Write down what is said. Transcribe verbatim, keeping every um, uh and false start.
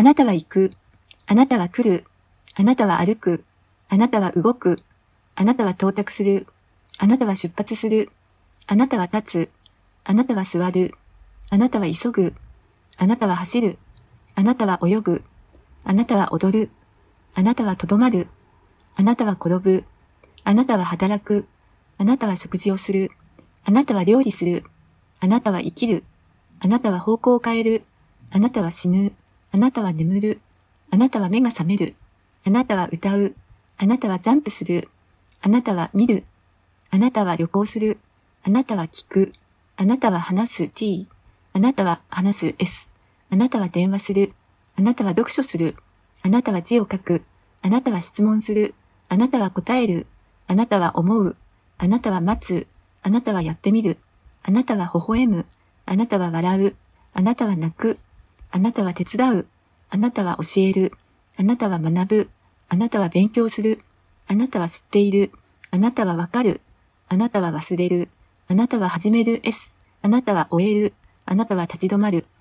なたは行く。あなたは来る。あなたは歩く。あなたは動く。あなたは到着する。あなたは出発する。あなたは立つ。あなたは座る。あなたは急ぐ。あなたは走る。あなたは泳ぐ。あなたは踊る。あなたはとどまる。あなたは転ぶ。あなたは働く。あなたは食事をする。あなたは料理する。あなたは生きる。あなたは方向を変える。あなたは死ぬ。あなたは眠る。あなたは目が覚める。あなたは歌う。あなたはジャンプする。あなたは見る。あなたは旅行する。あなたは聞く。あなたは話す T。あなたは話す S。あなたは電話する。あなたは読書する。あなたは字を書く。あなたは質問する。あなたは答える。あなたは思う。あなたは待つ。あなたはやってみる。あなたは微笑む。あなたは笑う。あなたは泣く。あなたは手伝う。あなたは教える。あなたは学ぶ。あなたは勉強する。あなたは知っている。あなたはわかる。あなたは忘れる。あなたは始める S。あなたは終える。あなたは立ち止まる。